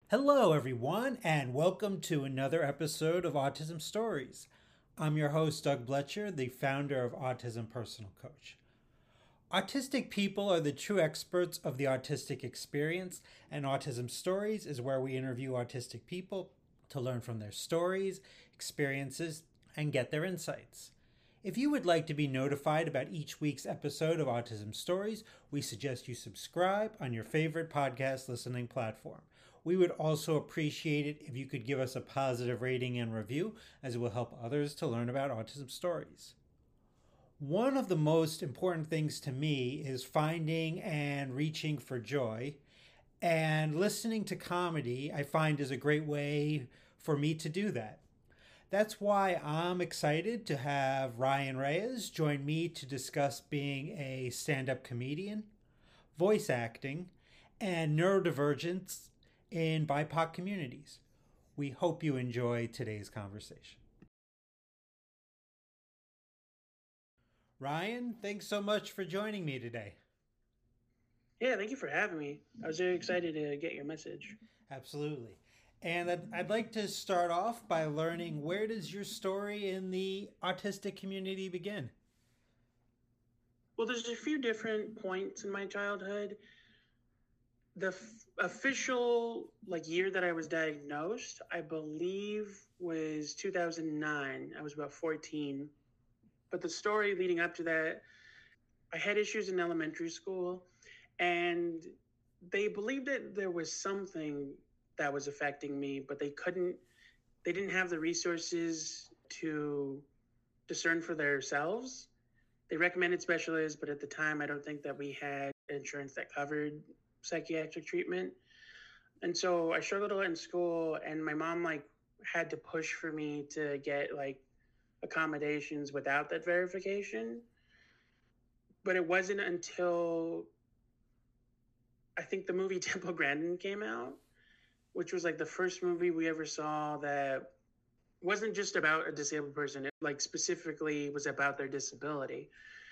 Hello, everyone, and welcome to another episode of Autism Stories. I'm your host, Doug Bletcher, the founder of Autism Personal Coach. Autistic people are the true experts of the autistic experience, and Autism Stories is where we interview autistic people to learn from their stories, experiences, and get their insights. If you would like to be notified about each week's episode of Autism Stories, we suggest you subscribe on your favorite podcast listening platform. We would also appreciate it if you could give us a positive rating and review, as it will help others to learn about autism stories. One of the most important things to me is finding and reaching for joy, and listening to comedy I find is a great way for me to do that. That's why I'm excited to have Ryan Reyes join me to discuss being a stand up comedian, voice acting, and neurodivergence in BIPOC communities. We hope you enjoy today's conversation. Ryan, thanks so much for joining me today. Yeah, thank you for having me. I was very excited to get your message. Absolutely. And I'd like to start off by learning, where does your story in the autistic community begin? Well, there's a few different points in my childhood. The official year that I was diagnosed, I believe, was 2009. I was about 14. But the story leading up to that, I had issues in elementary school, and they believed that there was something that was affecting me, but they didn't have the resources to discern for themselves. They recommended specialists, but at the time, I don't think that we had insurance that covered psychiatric treatment. And so I struggled a lot in school, and my mom had to push for me to get accommodations without that verification. But it wasn't until I think the movie Temple Grandin came out, which was the first movie we ever saw that wasn't just about a disabled person. It specifically was about their disability.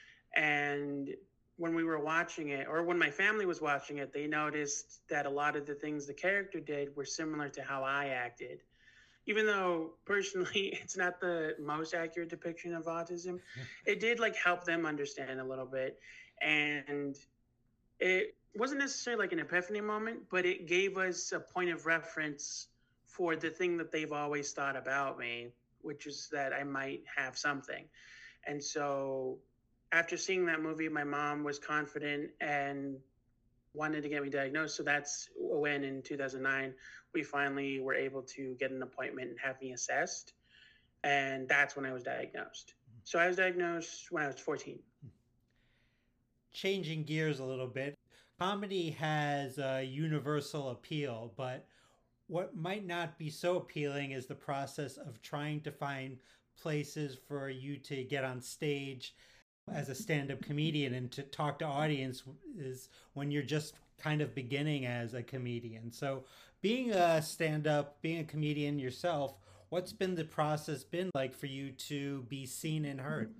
And when we were watching it, or when my family was watching it, they noticed that a lot of the things the character did were similar to how I acted. Even though personally it's not the most accurate depiction of autism, it did help them understand a little bit. And it wasn't necessarily an epiphany moment, but it gave us a point of reference for the thing that they've always thought about me, which is that I might have something. And so after seeing that movie, my mom was confident and wanted to get me diagnosed. So that's when in 2009, we finally were able to get an appointment and have me assessed. And that's when I was diagnosed. So I was diagnosed when I was 14. Changing gears a little bit, comedy has a universal appeal, but what might not be so appealing is the process of trying to find places for you to get on stage as a stand-up comedian and to talk to audiences when you're just kind of beginning as a comedian. So being a stand-up, being a comedian yourself, what's been the process been like for you to be seen and heard?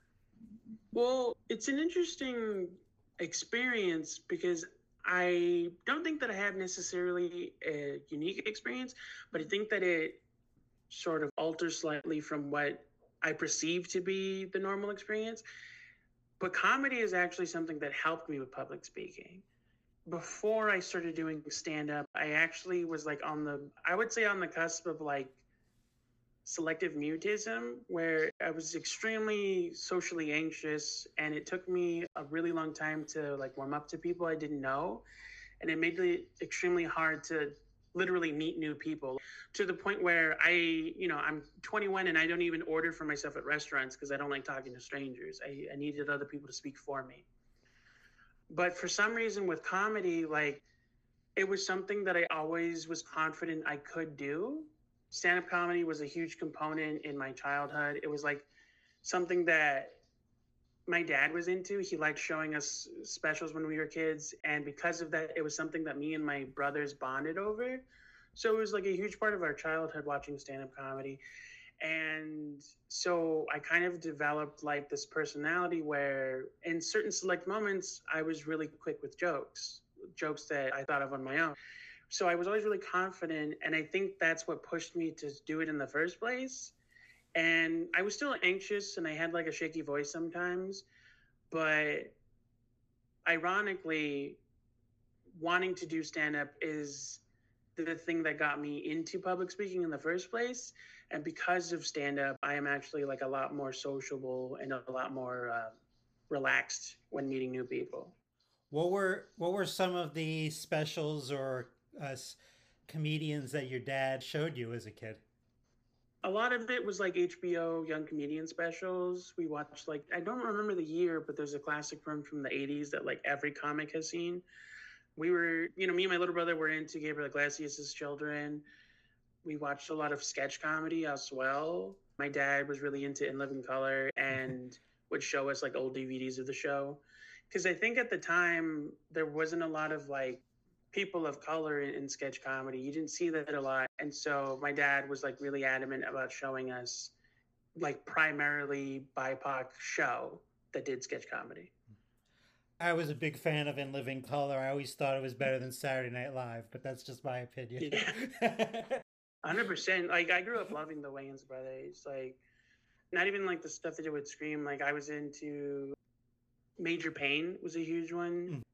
Well, it's an interesting experience because I don't think that I have necessarily a unique experience, but I think that it sort of alters slightly from what I perceive to be the normal experience. But comedy is actually something that helped me with public speaking. Before I started doing stand up, I actually was I would say on the cusp of selective mutism, where I was extremely socially anxious, and it took me a really long time to warm up to people I didn't know, and it made it extremely hard to literally meet new people, to the point where I'm 21 and I don't even order for myself at restaurants because I don't like talking to strangers. I needed other people to speak for me. But for some reason with comedy, it was something that I always was confident I could do. Stand-up comedy was a huge component in my childhood. It was something that my dad was into. He liked showing us specials when we were kids, and because of that, it was something that me and my brothers bonded over. So it was a huge part of our childhood watching stand-up comedy. And so I kind of developed this personality where in certain select moments I was really quick with jokes that I thought of on my own. So I was always really confident. And I think that's what pushed me to do it in the first place. And I was still anxious and I had like a shaky voice sometimes. But ironically, wanting to do stand up is the thing that got me into public speaking in the first place. And because of stand up, I am actually like a lot more sociable and a lot more relaxed when meeting new people. What were some of the specials or comedians that your dad showed you as a kid? A lot of it was like HBO young comedian specials. We watched like I don't remember the year, but there's a classic from the 80s that like every comic has seen. We were, me and my little brother were into Gabriel Iglesias' Children. We watched a lot of sketch comedy as well. My dad was really into In Living Color and would show us like old DVDs of the show. Because I think at the time there wasn't a lot of like people of color in sketch comedy. You didn't see that a lot. And so my dad was like really adamant about showing us like primarily BIPOC show that did sketch comedy. I was a big fan of In Living Color. I always thought it was better than Saturday Night Live, but that's just my opinion. Yeah. 100%. Like I grew up loving the Wayans brothers. Like not even like the stuff they did with Scream. Like I was into Major Payne was a huge one.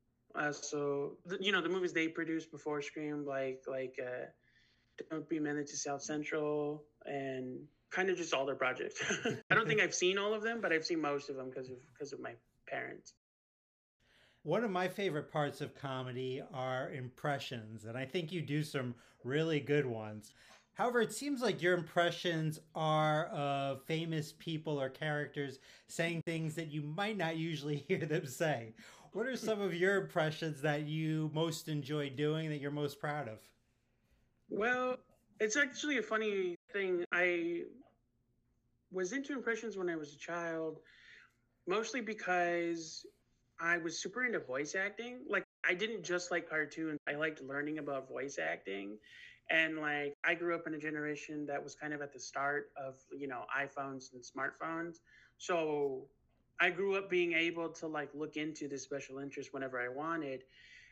So the movies they produced before Scream, like Don't Be Meant to South Central, and kind of just all their projects. I don't think I've seen all of them, but I've seen most of them because of my parents. One of my favorite parts of comedy are impressions, and I think you do some really good ones. However, it seems like your impressions are of famous people or characters saying things that you might not usually hear them say. What are some of your impressions that you most enjoy doing, that you're most proud of? Well, it's actually a funny thing. I was into impressions when I was a child, mostly because I was super into voice acting. Like, I didn't just like cartoons, I liked learning about voice acting. And like, I grew up in a generation that was kind of at the start of, iPhones and smartphones. So I grew up being able to like look into this special interest whenever I wanted.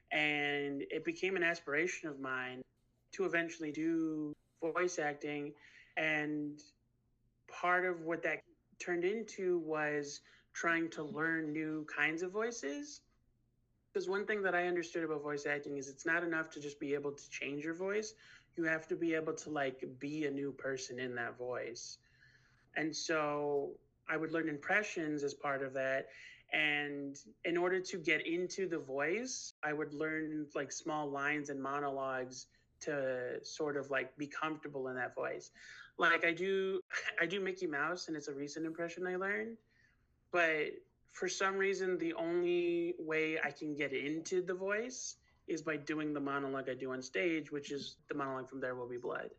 And it became an aspiration of mine to eventually do voice acting. And part of what that turned into was trying to learn new kinds of voices. Because one thing that I understood about voice acting is it's not enough to just be able to change your voice. You have to be able to like be a new person in that voice. And so I would learn impressions as part of that. And in order to get into the voice, I would learn like small lines and monologues to sort of like be comfortable in that voice. Like I do Mickey Mouse, and it's a recent impression I learned. But for some reason, the only way I can get into the voice is by doing the monologue I do on stage, which is the monologue from There Will Be Blood.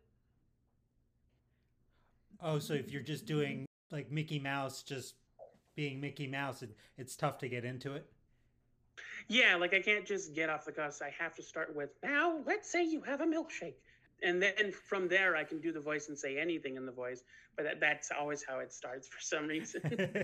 Oh, so if you're just doing like Mickey Mouse, just being Mickey Mouse, it's tough to get into it. Yeah, like I can't just get off the cuffs. I have to start with, now let's say you have a milkshake. And then from there, I can do the voice and say anything in the voice. But that's always how it starts for some reason.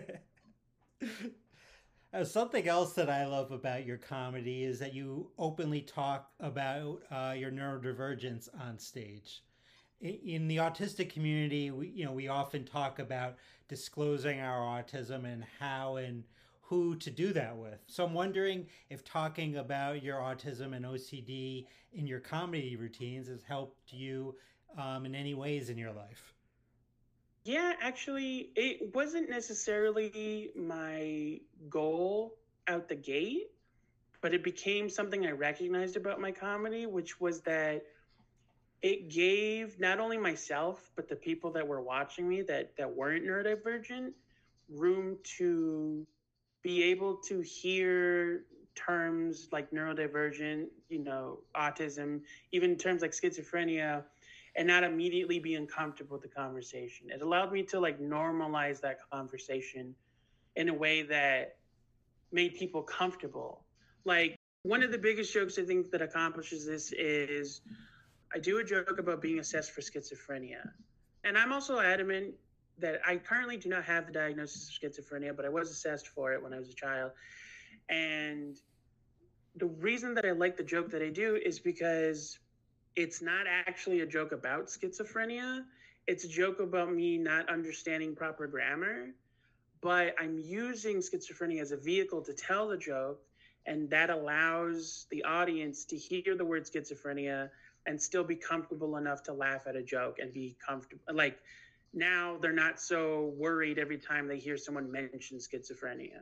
Something else that I love about your comedy is that you openly talk about your neurodivergence on stage. In the autistic community, we often talk about disclosing our autism and how and who to do that with. So I'm wondering if talking about your autism and OCD in your comedy routines has helped you in any ways in your life. Yeah, actually, it wasn't necessarily my goal out the gate, but it became something I recognized about my comedy, which was that it gave not only myself, but the people that were watching me that weren't neurodivergent room to be able to hear terms like neurodivergent, autism, even terms like schizophrenia, and not immediately be uncomfortable with the conversation. It allowed me to like normalize that conversation in a way that made people comfortable. Like one of the biggest jokes I think that accomplishes this is I do a joke about being assessed for schizophrenia. And I'm also adamant that I currently do not have the diagnosis of schizophrenia, but I was assessed for it when I was a child. And the reason that I like the joke that I do is because it's not actually a joke about schizophrenia. It's a joke about me not understanding proper grammar, but I'm using schizophrenia as a vehicle to tell the joke, and that allows the audience to hear the word schizophrenia and still be comfortable enough to laugh at a joke and be comfortable. Like now they're not so worried every time they hear someone mention schizophrenia.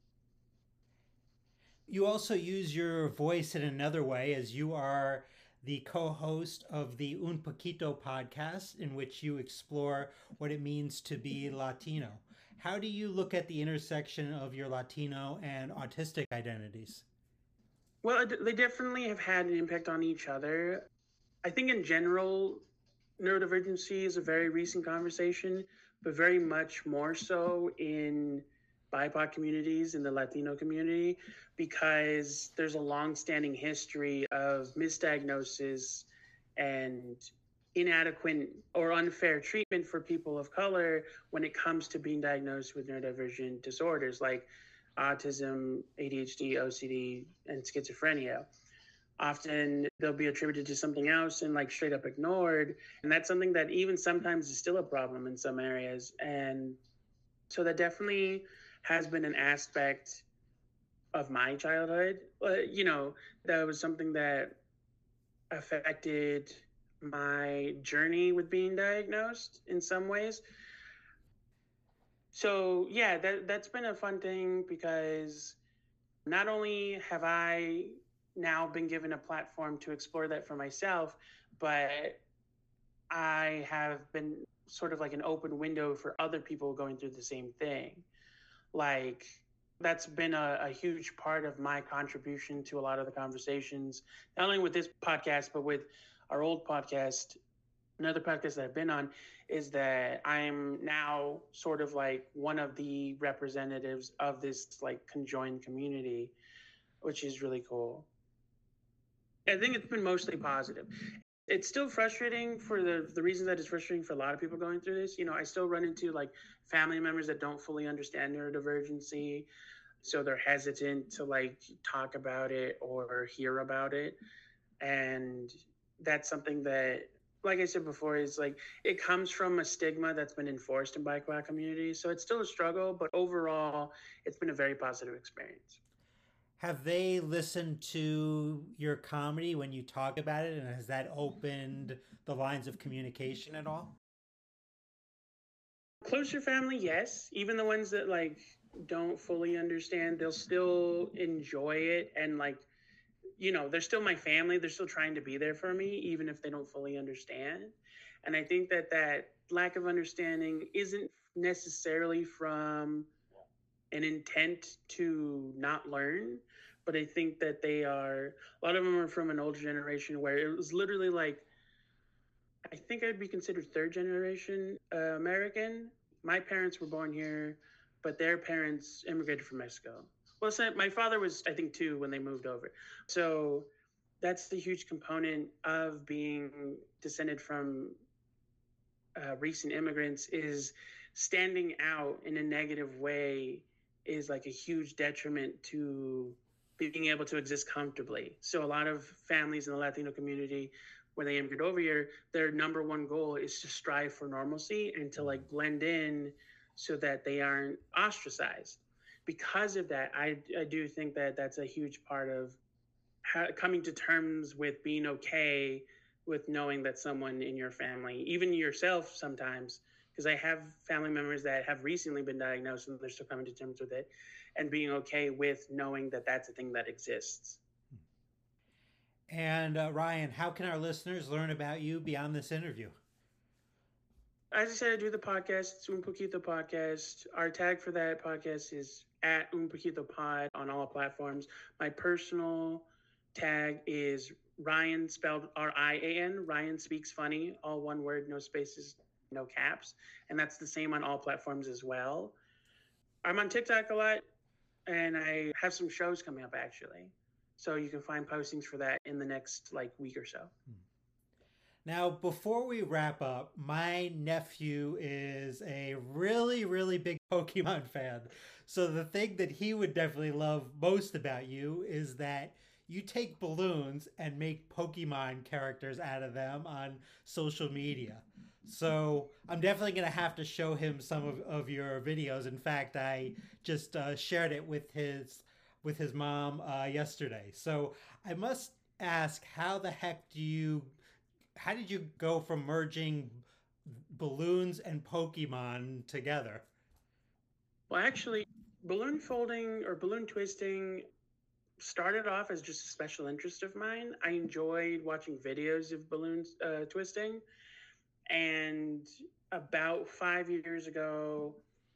You also use your voice in another way, as you are the co-host of the Un Poquito podcast, in which you explore what it means to be Latino. How do you look at the intersection of your Latino and autistic identities? Well, they definitely have had an impact on each other. I think in general, neurodivergency is a very recent conversation, but very much more so in BIPOC communities, in the Latino community, because there's a long-standing history of misdiagnosis and inadequate or unfair treatment for people of color when it comes to being diagnosed with neurodivergent disorders like autism, ADHD, OCD, and schizophrenia. Often they'll be attributed to something else and like straight up ignored. And that's something that even sometimes is still a problem in some areas. And so that definitely has been an aspect of my childhood. That was something that affected my journey with being diagnosed in some ways. So yeah, that's been a fun thing because not only have I now been given a platform to explore that for myself, but I have been sort of like an open window for other people going through the same thing. Like, that's been a huge part of my contribution to a lot of the conversations, not only with this podcast, but with our old podcast. Another podcast that I've been on is that I'm now sort of like one of the representatives of this like conjoined community, which is really cool. I think it's been mostly positive. It's still frustrating for the reason that it's frustrating for a lot of people going through this. I still run into like family members that don't fully understand neurodivergency. So they're hesitant to like talk about it or hear about it. And that's something that, like I said before, is like it comes from a stigma that's been enforced in BIPOC communities. So it's still a struggle, but overall, it's been a very positive experience. Have they listened to your comedy when you talk about it, and has that opened the lines of communication at all? Closer family, yes. Even the ones that like don't fully understand, they'll still enjoy it and like they're still my family. They're still trying to be there for me, even if they don't fully understand. And I think that lack of understanding isn't necessarily from an intent to not learn, but I think that a lot of them are from an older generation where it was literally like, I think I'd be considered third generation American. My parents were born here, but their parents immigrated from Mexico. Well, my father was, I think, 2 when they moved over. So that's the huge component of being descended from recent immigrants is standing out in a negative way is like a huge detriment to being able to exist comfortably. So a lot of families in the Latino community, when they immigrate over here, their number one goal is to strive for normalcy and to like blend in so that they aren't ostracized. Because of that, I do think that that's a huge part of coming to terms with being okay with knowing that someone in your family, even yourself sometimes, because I have family members that have recently been diagnosed and they're still coming to terms with it, and being okay with knowing that that's a thing that exists. And Ryan, how can our listeners learn about you beyond this interview? As I said, I do the podcast. It's Un Poquito Podcast. Our tag for that podcast is at Un Poquito Pod on all platforms. My personal tag is Ryan, spelled Rian. Ryan Speaks Funny, all one word, no spaces, no caps. And that's the same on all platforms as well. I'm on TikTok a lot, and I have some shows coming up actually. So you can find postings for that in the next like week or so. Now, before we wrap up, my nephew is a really, really big Pokemon fan. So the thing that he would definitely love most about you is that you take balloons and make Pokemon characters out of them on social media. So I'm definitely going to have to show him some of your videos. In fact, I just shared it with his mom yesterday. So I must ask, how did you go from merging balloons and Pokemon together? Well, actually, balloon folding or balloon twisting started off as just a special interest of mine. I enjoyed watching videos of balloons twisting. And about 5 years ago,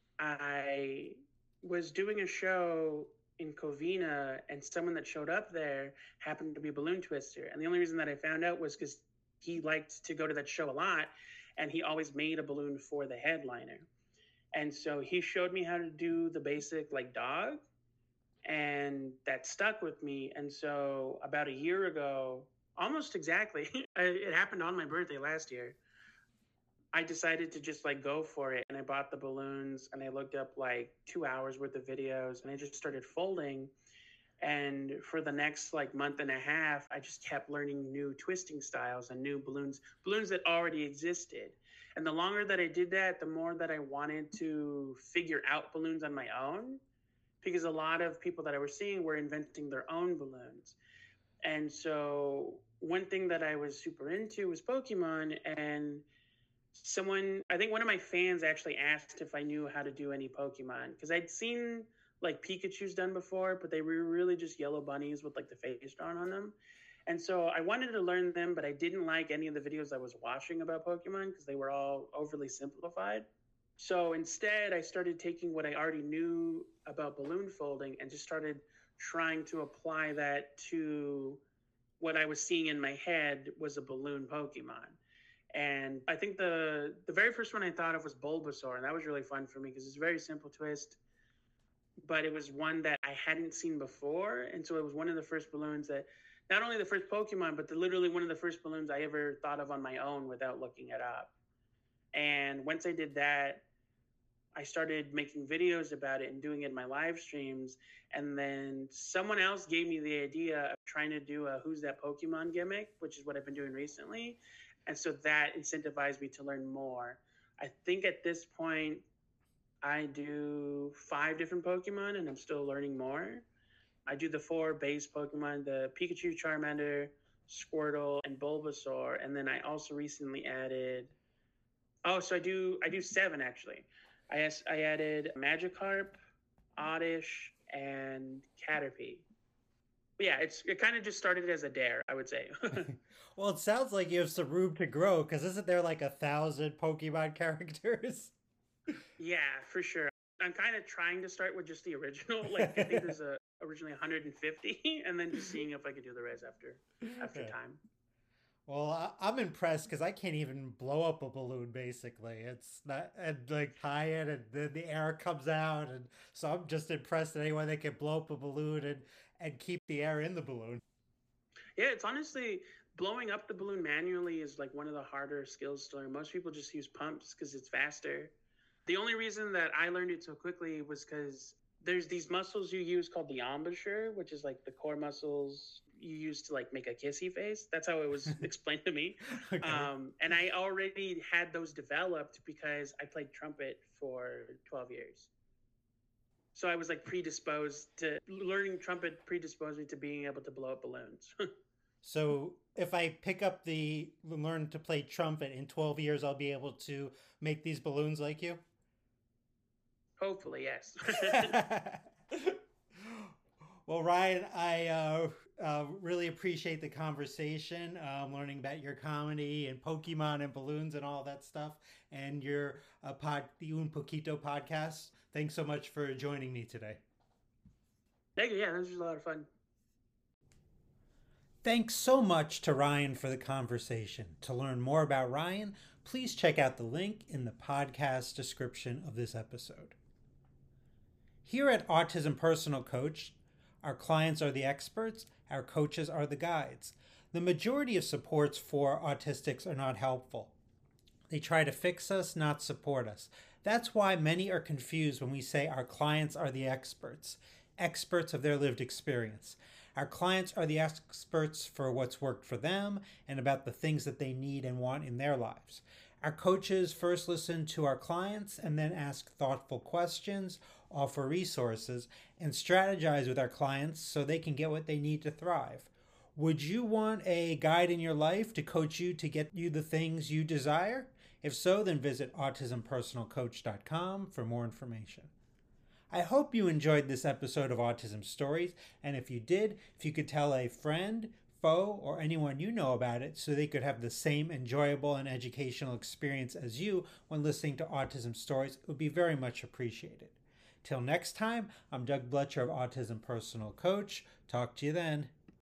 I was doing a show in Covina, and someone that showed up there happened to be a balloon twister. And the only reason that I found out was because he liked to go to that show a lot, and he always made a balloon for the headliner. And so he showed me how to do the basic like dog, and that stuck with me. And so about a year ago, almost exactly, it happened on my birthday last year. I decided to just like go for it, and I bought the balloons, and I looked up like 2 hours worth of videos, and I just started folding. And for the next like month and a half, I just kept learning new twisting styles and new balloons that already existed. And the longer that I did that, the more that I wanted to figure out balloons on my own, because a lot of people that I was seeing were inventing their own balloons. And so one thing that I was super into was Pokemon. And I think one of my fans actually asked if I knew how to do any Pokemon, because I'd seen like Pikachu's done before, but they were really just yellow bunnies with like the face drawn on them. And so I wanted to learn them, but I didn't like any of the videos I was watching about Pokemon because they were all overly simplified. So instead, I started taking what I already knew about balloon folding and just started trying to apply that to what I was seeing in my head was a balloon Pokemon. And I think the very first one I thought of was Bulbasaur, and that was really fun for me because it's a very simple twist, but it was one that I hadn't seen before. And so it was one of the first balloons that, not only the first Pokemon, but literally one of the first balloons I ever thought of on my own without looking it up. And once I did that, I started making videos about it and doing it in my live streams. And then someone else gave me the idea of trying to do a Who's That Pokemon gimmick, which is what I've been doing recently. And so that incentivized me to learn more. I think at this point, I do 5 different Pokemon, and I'm still learning more. I do the 4 base Pokemon, the Pikachu, Charmander, Squirtle, and Bulbasaur. And then I also recently added, so I do 7 actually. I added Magikarp, Oddish, and Caterpie. But yeah, it kind of just started as a dare, I would say. Well, it sounds like you have some room to grow, because isn't there like 1,000 Pokemon characters? Yeah, for sure. I'm kind of trying to start with just the original. Like I think there's originally 150, and then just seeing if I could do the rest after time. Well, I'm impressed because I can't even blow up a balloon. Basically, it's not, and like tie it, and then the air comes out, and so I'm just impressed at anyone that can blow up a balloon and keep the air in the balloon. Yeah, it's honestly blowing up the balloon manually is like one of the harder skills to learn. Most people just use pumps because it's faster. The only reason that I learned it so quickly was because there's these muscles you use called the embouchure, which is like the core muscles you use to like make a kissy face. That's how it was explained to me. Okay. And I already had those developed because I played trumpet for 12 years. So I was like predisposed to learning trumpet, predisposed me to being able to blow up balloons. So if I pick up the learn to play trumpet in 12 years, I'll be able to make these balloons like you? Hopefully, yes. Well, Ryan, I really appreciate the conversation, learning about your comedy and Pokemon and balloons and all that stuff, and your the Un Poquito podcast. Thanks so much for joining me today. Thank you. Yeah, this was a lot of fun. Thanks so much to Ryan for the conversation. To learn more about Ryan, please check out the link in the podcast description of this episode. Here at Autism Personal Coach, our clients are the experts, our coaches are the guides. The majority of supports for autistics are not helpful. They try to fix us, not support us. That's why many are confused when we say our clients are the experts of their lived experience. Our clients are the experts for what's worked for them and about the things that they need and want in their lives. Our coaches first listen to our clients and then ask thoughtful questions, offer resources, and strategize with our clients so they can get what they need to thrive. Would you want a guide in your life to coach you to get you the things you desire? If so, then visit autismpersonalcoach.com for more information. I hope you enjoyed this episode of Autism Stories, and if you did, if you could tell a friend, foe, or anyone you know about it so they could have the same enjoyable and educational experience as you when listening to Autism Stories, it would be very much appreciated. Till next time, I'm Doug Bletcher of Autism Personal Coach. Talk to you then.